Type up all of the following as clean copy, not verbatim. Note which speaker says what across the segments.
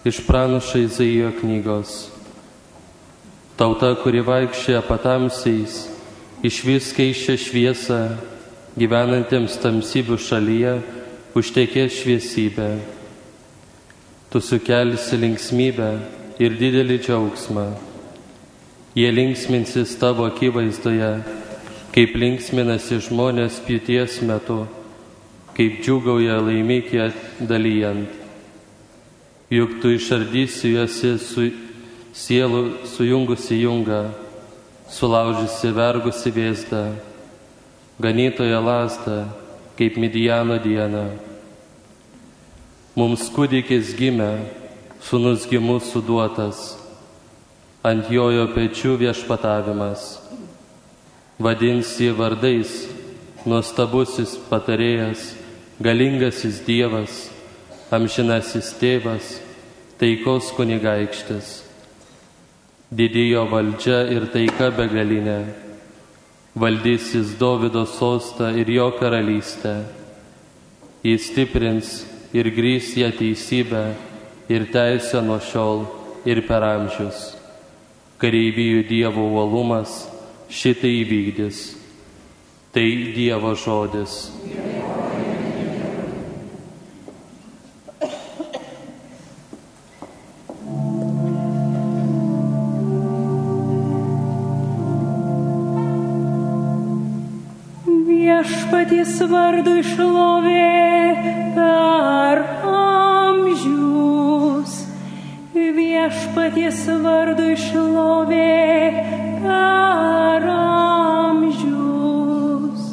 Speaker 1: Iš pranašo Izaijo knygos. Tauta, kuri vaikščioja patamsiais, išvys keiščią šviesą, gyvenantiems tamsybių šalyje užtekės šviesybė. Tu sukelsi linksmybę ir didelį džiaugsmą. Jie linksminsis tavo akivaizdoje, kaip linksminasi žmonės pjūties metu, kaip džiūgauja laimikį dalyjant. Juk tu išardysi juose su sielų sujungusi jungą, sulaužysi vergusi vėzdą, ganytoje lasdą, kaip Midijano dieną. Mums kūdikis gimė, sūnus gimus suduotas, ant jojo pečių viešpatavimas. Vadins jį vardais, nuostabusis patarėjas, galingasis Dievas, amžinasis tėvas, taikos kunigaikštis. Didėjo valdžia ir taika begalinė, valdys jis Dovydo sostą ir jo karalystę. Jis stiprins ir grįs ją teisybę ir teisę nuo šiol ir per amžius. Kareivijų Dievo uolumas šitai įvykdys. Tai Dievo žodis.
Speaker 2: Viešpaties vardui šlovė per amžius. Viešpaties vardui šlovė per amžius.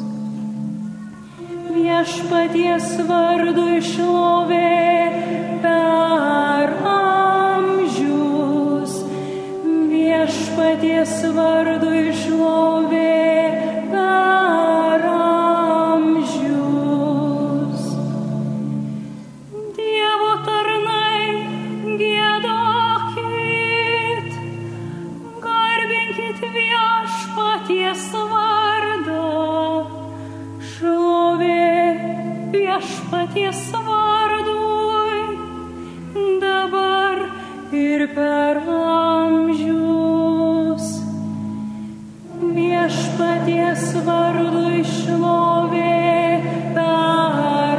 Speaker 2: Viešpaties vardui šlovė per amžius. Viešpaties vardui šlovė per amžius. Dievo tarnai, giedokit, garbinkit viešpaties vardą. Šlovė viešpaties vardui, dabar ir per amžius. Viešpaties vardui šlovė per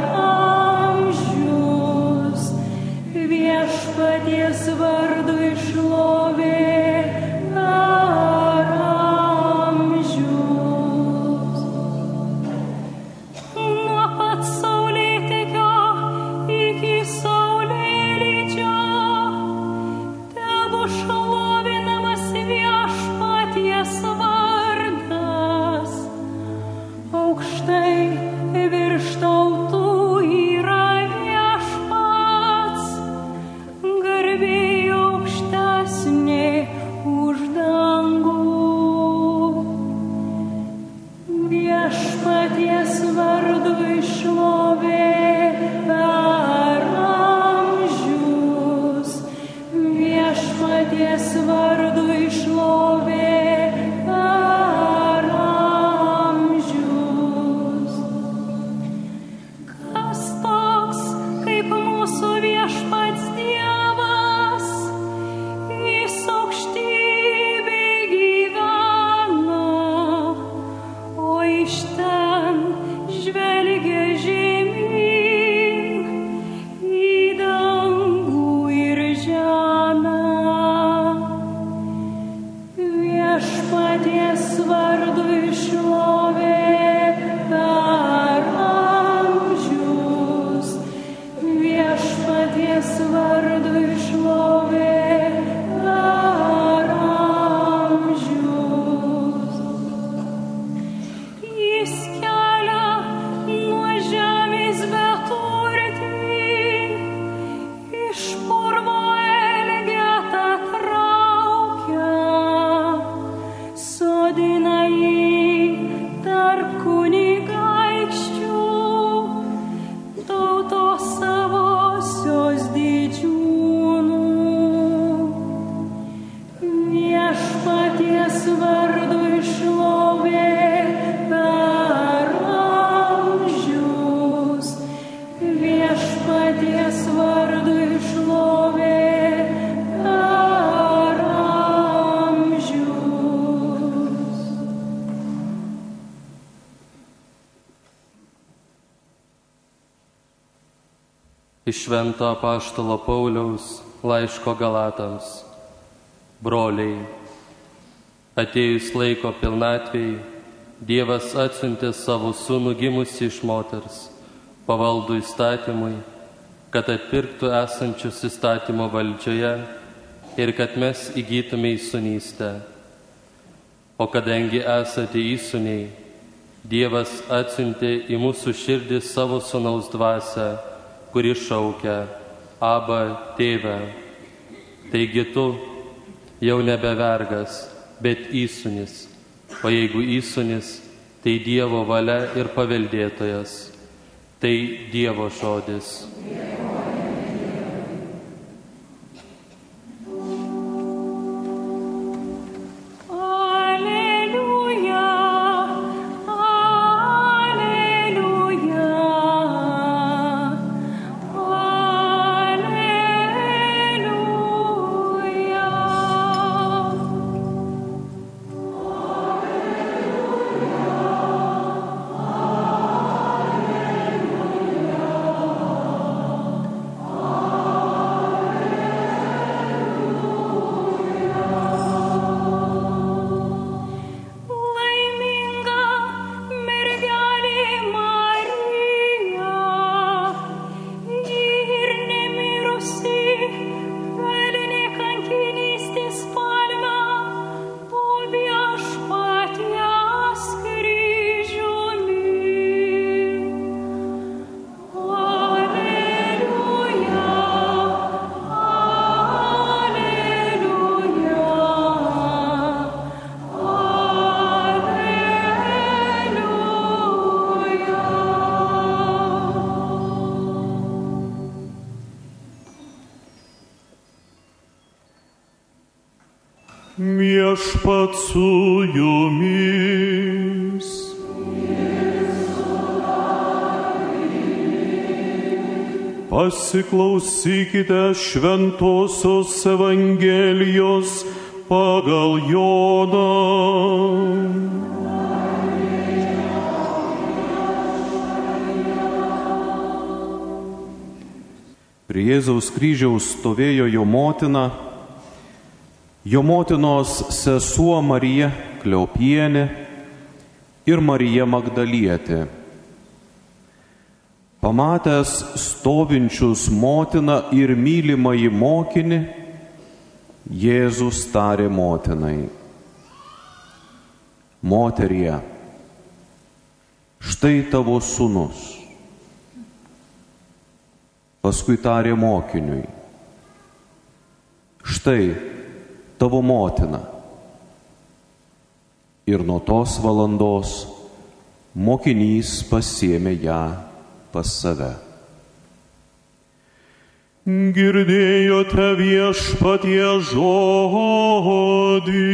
Speaker 2: amžius. Viešpaties vardui šlovė per amžius. Nuo pat saulėtekio iki saulėlydžio tebu šlovinamas viešpaties vardas. Aukštai virš tautų yra viešpats, garbė aukštesnė už dangų. Viešpaties vardui šlovė per amžius. Viešpaties vardui šlovė per amžius. Kas toks kaip mūsų viešpats Dievas, jis aukštybėj gyvena, o iš ten žvelgia žemyn į dangų ir žemę.
Speaker 1: Iš Švento apaštalo Pauliaus laiško Galatams. Broliai, atėjus laiko pilnatvei, Dievas atsiuntė savo sūnų gimusį iš moters, pavaldų įstatymui, kad atpirktų esančius įstatymo valdžioje ir kad mes įgytume įsūnystę. O kadangi esate įsūniai, Dievas atsiuntė į mūsų širdį savo sūnaus dvasią, kuri šaukia: Aba, tėve. Taigi tu jau nebe vergas, bet įsūnis. O jeigu įsūnis, tai Dievo valia ir paveldėtojas. Tai Dievo žodis.
Speaker 3: Viešpat su jumis. Pasiklausykite Šventosios Evangelijos pagal Joną. Prie Jėzaus kryžiaus stovėjo jo motina, jo motinos sesuo Marija Kleopienė ir Marija Magdalietė. Pamatęs stovinčius motiną ir mylimąjį mokinį, Jėzus tarė motinai: Moterie, štai tavo sūnus. Paskui tarė mokiniui: Štai tavo motina. Ir nuo tos valandos mokinys pasiėmė ją pas save. Girdėjote Viešpaties žodį.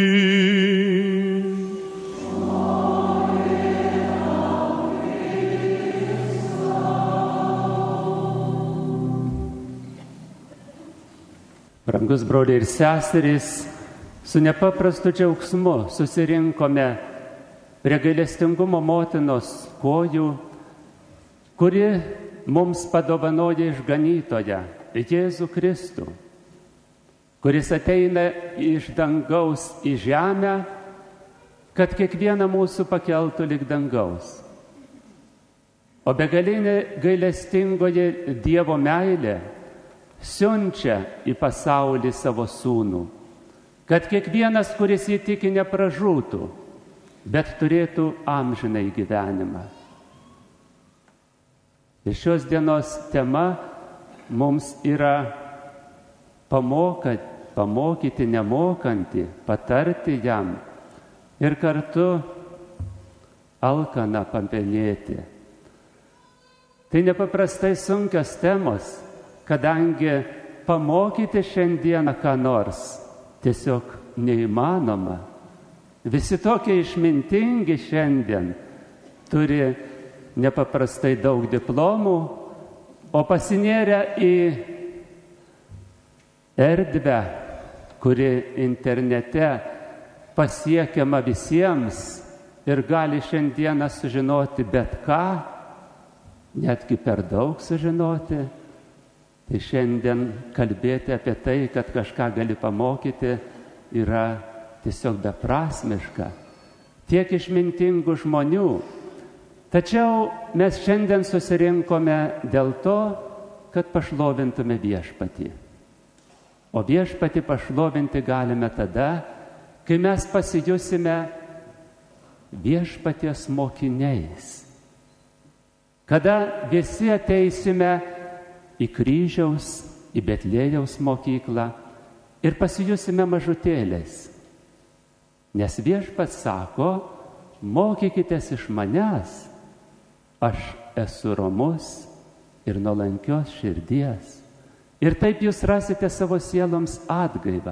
Speaker 4: Brangus broliai ir seserys, su nepaprastu džiaugsmu susirinkome prie gailestingumo motinos kojų, kuri mums padovanoja išganytoją Jėzų Kristų, kuris ateina iš dangaus į žemę, kad kiekvieną mūsų pakeltų lig dangaus. O begalinė gailestingoji Dievo meilė siunčia į pasaulį savo sūnų, kad kiekvienas, kuris jį tiki, nepražūtų, bet turėtų amžinąjį gyvenimą. Ir šios dienos tema mums yra pamokyti nemokantį, patarti jam ir kartu alkaną papenėti. Tai nepaprastai sunkios temos, kadangi pamokyti šiandieną ką nors tiesiog neįmanoma. Visi tokie išmintingi šiandien turi nepaprastai daug diplomų, o pasinėrę į erdvę, kuri internete pasiekiama visiems ir gali šiandieną sužinoti bet ką, netgi per daug sužinoti, Tai šiandien kalbėti apie tai, kad kažką gali pamokyti, yra tiesiog beprasmiška. Tiek išmintingų žmonių. Tačiau mes šiandien susirinkome dėl to, kad pašlovintume viešpatį. O viešpatį pašlovinti galime tada, kai mes pasijusime viešpaties mokiniais. Kada visi ateisime į kryžiaus, į Betliejaus mokyklą ir pasijusime mažutėliais. Nes viešpats sako, mokykitės iš manęs, aš esu romus ir nuolankios širdies. Ir taip jūs rasite savo sieloms atgaivą.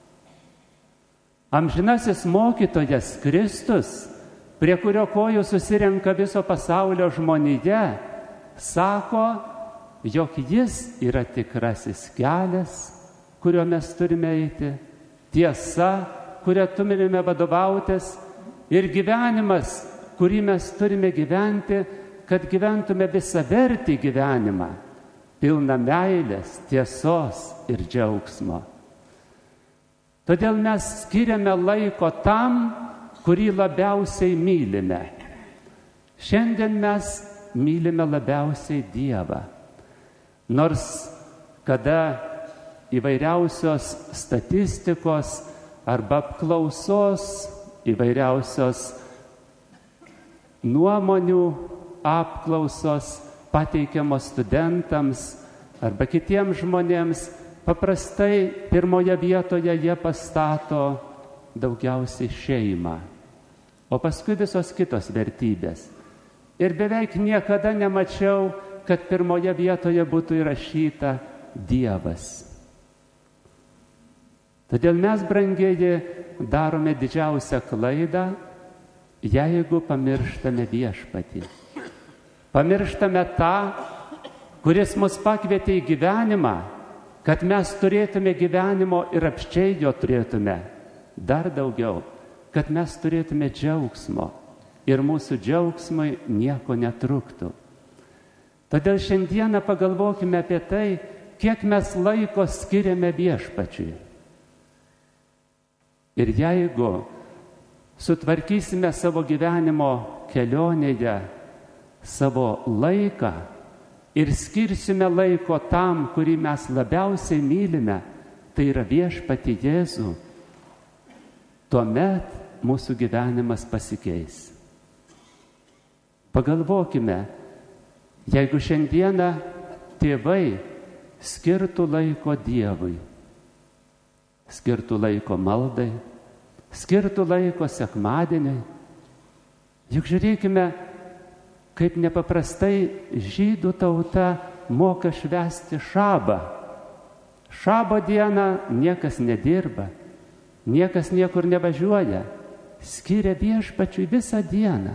Speaker 4: Amžinasis mokytojas Kristus, prie kurio kojų susirenka viso pasaulio žmonija, sako, jog jis yra tikrasis kelias, kuriuo mes turime eiti, tiesa, kurią turime vadovautis, ir gyvenimas, kurį mes turime gyventi, kad gyventume visavertį gyvenimą, pilną meilės, tiesos ir džiaugsmo. Todėl mes skiriame laiko tam, kurį labiausiai mylime. Šiandien mes mylime labiausiai Dievą. Nors kada įvairiausios statistikos arba apklausos, įvairiausios nuomonių apklausos pateikiamos studentams arba kitiems žmonėms, paprastai pirmoje vietoje jie pastato daugiausiai šeimą, o paskui visos kitos vertybės. Ir beveik niekada nemačiau, kad pirmoje vietoje būtų įrašyta Dievas. Todėl mes, brangieji, darome didžiausią klaidą, jeigu pamirštame viešpatį. Pamirštame tą, kuris mus pakvietė į gyvenimą, kad mes turėtume gyvenimo ir apsčiai jo turėtume. Dar daugiau, kad mes turėtume džiaugsmo ir mūsų džiaugsmui nieko netruktų. Todėl šiandieną pagalvokime apie tai, kiek mes laiko skiriame viešpačiui. Ir jeigu sutvarkysime savo gyvenimo kelionėje savo laiką ir skirsime laiko tam, kurį mes labiausiai mylime, tai yra viešpatį Jėzų, tuomet mūsų gyvenimas pasikeis. Pagalvokime, jeigu šiandieną tėvai skirtų laiko Dievui, skirtų laiko maldai, skirtų laiko sekmadieniai, juk žiūrėkime, kaip nepaprastai žydų tauta moka švęsti šabą. Šabo dieną niekas nedirba, niekas niekur nevažiuoja, skiria viešpačiui visą dieną.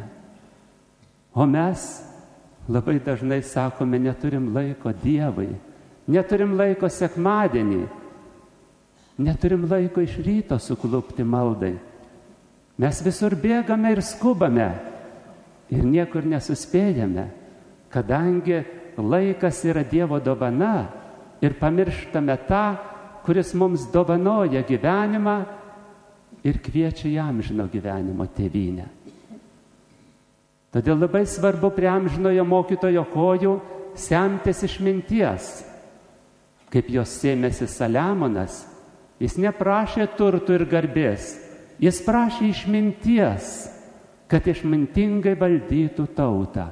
Speaker 4: O mes labai dažnai sakome, neturim laiko Dievui, neturim laiko sekmadienį, neturim laiko iš ryto suklupti maldai. Mes visur bėgame ir skubame ir niekur nesuspėjame, kadangi laikas yra Dievo dovana ir pamirštame tą, kuris mums dovanoja gyvenimą ir kviečia į amžino gyvenimo tėvynę. Todėl labai svarbu prie amžinojo mokytojo kojų semtis išminties. Kaip jos sėmėsi Saliamonas, jis neprašė turtų ir garbės, jis prašė išminties, kad išmintingai valdytų tautą.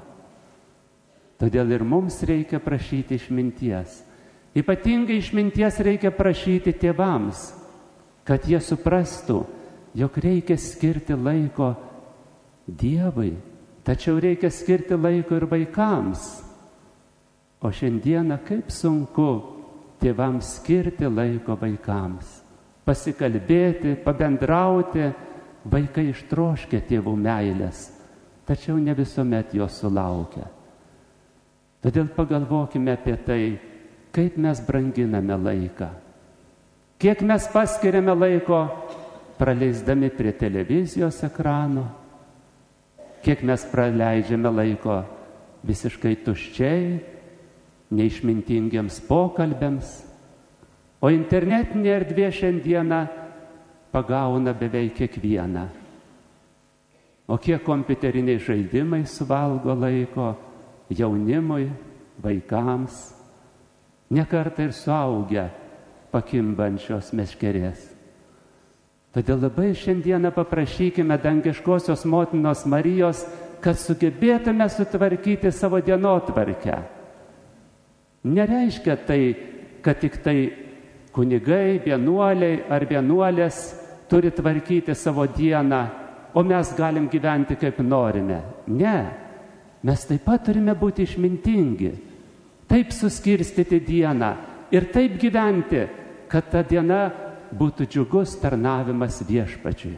Speaker 4: Todėl ir mums reikia prašyti išminties. Ypatingai išminties reikia prašyti tėvams, kad jie suprastų, jog reikia skirti laiko Dievui, tačiau reikia skirti laiko ir vaikams. O šiandieną kaip sunku tėvams skirti laiko vaikams, pasikalbėti, pabendrauti. Vaikai ištroškia tėvų meilės, tačiau ne visuomet jos sulaukia. Todėl pagalvokime apie tai, kaip mes branginame laiką. Kiek mes paskiriame laiko praleisdami prie televizijos ekrano, kiek mes praleidžiame laiko visiškai tuščiai, neišmintingiams pokalbėms, o internetinė erdvė šiandieną pagauna beveik kiekvieną. O kiek kompiuteriniai žaidimai suvalgo laiko jaunimui, vaikams, nekartą ir suaugę pakimbančios meškerės. Todėl labai šiandieną paprašykime dangiškosios motinos Marijos, kad sugebėtume sutvarkyti savo dienotvarkę. Nereiškia tai, kad tik tai kunigai, vienuoliai ar vienuolės turi tvarkyti savo dieną, o mes galim gyventi kaip norime. Ne, mes taip pat turime būti išmintingi, taip suskirstyti dieną ir taip gyventi, kad ta diena būtų džiugus tarnavimas Viešpačiui.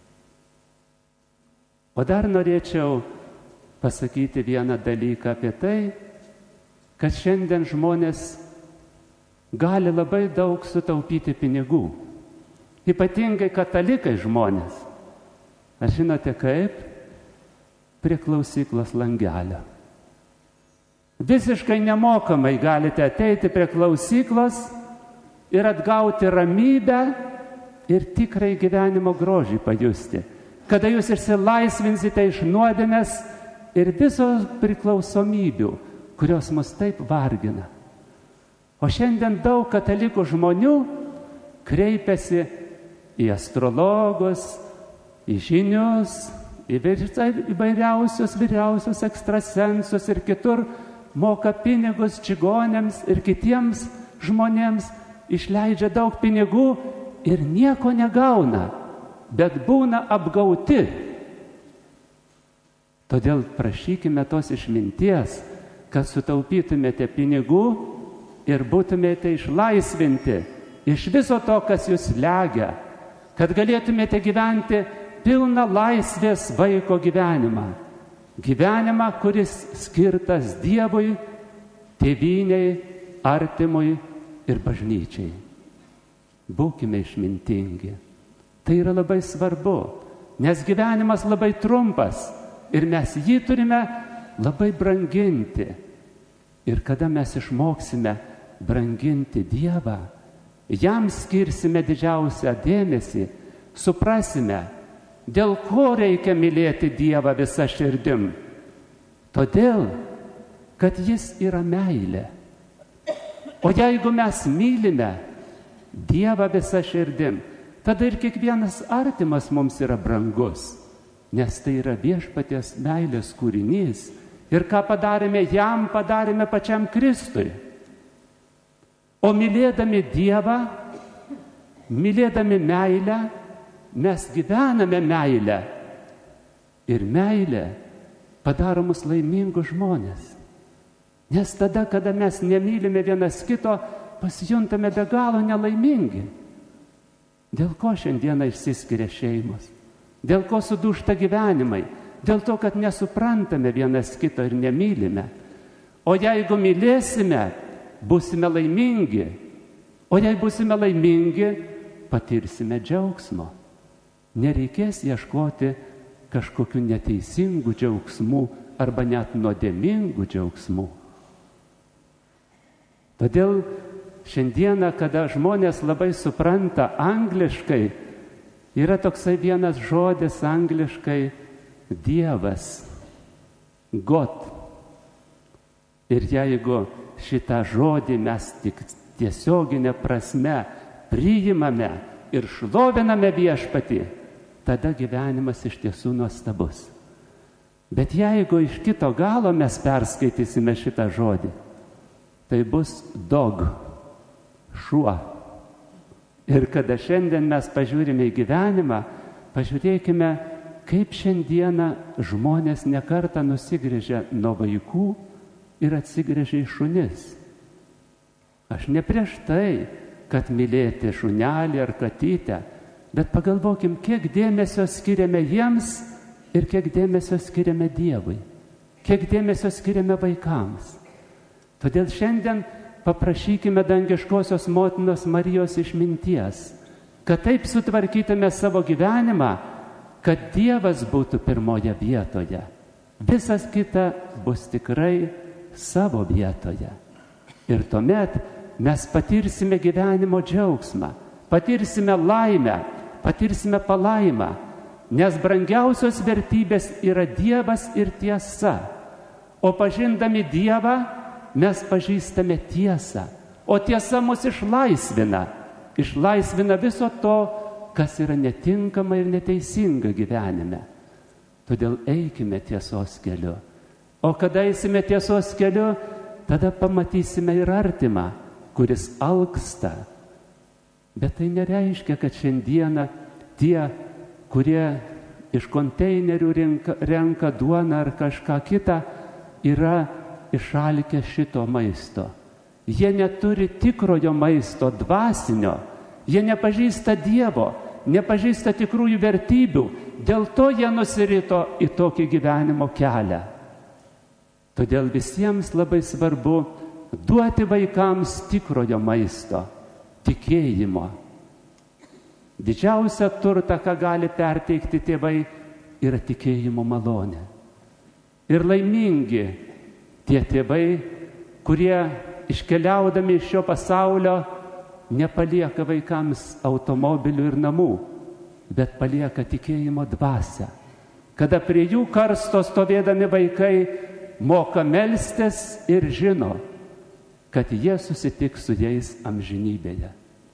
Speaker 4: O dar norėčiau pasakyti vieną dalyką apie tai, kad šiandien žmonės gali labai daug sutaupyti pinigų. Ypatingai katalikai žmonės. Ar žinote kaip? Prie klausyklos langelio. Visiškai nemokamai galite ateiti prie klausyklos ir atgauti ramybę ir tikrai gyvenimo grožį pajusti. Kada jūs išsilaisvinsite iš nuodėmės ir visos priklausomybių, kurios mus taip vargina. O šiandien daug katalikų žmonių kreipiasi į astrologus, į žinius, į įvairiausius vyriausius ekstrasensus ir kitur moka pinigus čigonėms ir kitiems žmonėms, išleidžia daug pinigų ir nieko negauna, bet būna apgauti. Todėl prašykime tos išminties, kad sutaupytumėte pinigų ir būtumėte išlaisvinti iš viso to, kas jūs slegia, kad galėtumėte gyventi pilną laisvės vaiko gyvenimą. Gyvenimą, kuris skirtas Dievui, tėvynei, artimui ir bažnyčiai. Būkime išmintingi. Tai yra labai svarbu, nes gyvenimas labai trumpas ir mes jį turime labai branginti. Ir kada mes išmoksime branginti Dievą, jam skirsime didžiausią dėmesį, suprasime, dėl ko reikia mylėti Dievą visą širdim. Todėl, kad jis yra meilė. O jeigu mes mylime Dievą visą širdim, tada ir kiekvienas artimas mums yra brangus, nes tai yra Viešpaties meilės kūrinys. Ir ką padarėme jam, padarėme pačiam Kristui. O mylėdami Dievą, mylėdami meilę, mes gyvename meilę. Ir meilė padaro mus laimingus žmonės. Nes tada, kada mes nemylime vienas kito, pasijuntame be galo nelaimingi. Dėl ko šiandieną išsiskiria šeimos? Dėl ko sudūžta gyvenimai? Dėl to, kad nesuprantame vienas kito ir nemylime. O jeigu mylėsime, būsime laimingi. O jei būsime laimingi, patirsime džiaugsmo. Nereikės ieškoti kažkokių neteisingų džiaugsmų arba net nuodėmingų džiaugsmų. Todėl šiandieną, kada žmonės labai supranta angliškai, yra toksai vienas žodis angliškai Dievas, God. Ir jeigu šitą žodį mes tik tiesioginę prasme priimame ir šloviname Viešpatį, tada gyvenimas iš tiesų nuostabus. Bet jeigu iš kito galo mes perskaitysime šitą žodį, tai bus dog, šuo. Ir kada šiandien mes pažiūrime į gyvenimą, pažiūrėkime, kaip šiandieną žmonės nekartą nusigręžia nuo vaikų ir atsigręžia į šunis. Aš ne prieš tai, kad mylėti šunelį ar katytę, bet pagalvokim, kiek dėmesio skiriame jiems ir kiek dėmesio skiriame Dievui, kiek dėmesio skiriame vaikams. Todėl šiandien paprašykime dangiškosios motinos Marijos išminties, kad taip sutvarkytume savo gyvenimą, kad Dievas būtų pirmoje vietoje. Visas kita bus tikrai savo vietoje. Ir tuomet mes patirsime gyvenimo džiaugsmą, patirsime laimę, patirsime palaimą, nes brangiausios vertybės yra Dievas ir tiesa. O pažindami Dievą mes pažįstame tiesą, o tiesa mus išlaisvina viso to, kas yra netinkama ir neteisinga gyvenime. Todėl eikime tiesos keliu. O kada eisime tiesos keliu, tada pamatysime ir artimą, kuris alksta. Bet tai nereiškia, kad šiandieną tie, kurie iš konteinerių renka duoną ar kažką kitą, yra išalkę šito maisto. Jie neturi tikrojo maisto, dvasinio. Jie nepažįsta Dievo, nepažįsta tikrųjų vertybių. Dėl to jie nusirito į tokį gyvenimo kelią. Todėl visiems labai svarbu duoti vaikams tikrojo maisto, tikėjimo. Didžiausia turta, ką gali perteikti tėvai, yra tikėjimo malonė. Ir laimingi tie tėvai, kurie iškeliaudami iš šio pasaulio nepalieka vaikams automobilių ir namų, bet palieka tikėjimo dvasią. Kada prie jų karsto stovėdami vaikai moka melstis ir žino, kad jie susitiks su jais amžinybėje.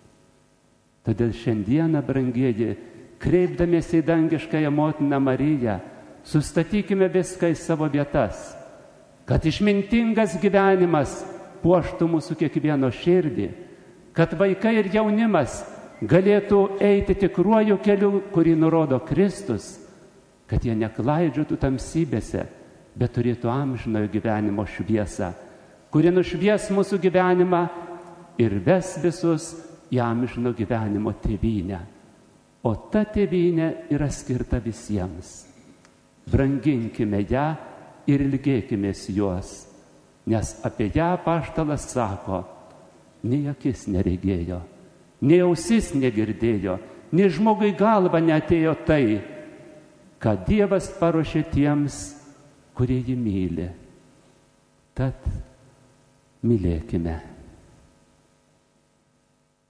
Speaker 4: Todėl šiandieną, brangieji, kreipdamiesi į dangiškąją motiną Mariją, sustatykime viską į savo vietas, kad išmintingas gyvenimas puoštų mūsų kiekvieno širdį, kad vaikai ir jaunimas galėtų eiti tikruoju keliu, kurį nurodo Kristus, kad jie neklaidžiotų tamsybėse, bet turėtų amžinojo gyvenimo šviesą, kuri nušvies mūsų gyvenimą ir ves visus į amžino gyvenimo tėvynę. O ta tėvynė yra skirta visiems. Branginkime ją ir ilgėkimės jos, nes apie ją apaštalas sako, nei akis neregėjo, nei ausis negirdėjo, nei žmogui galva neatėjo tai, ką Dievas paruošė tiems, kurie jį myli. Tad mylėkime.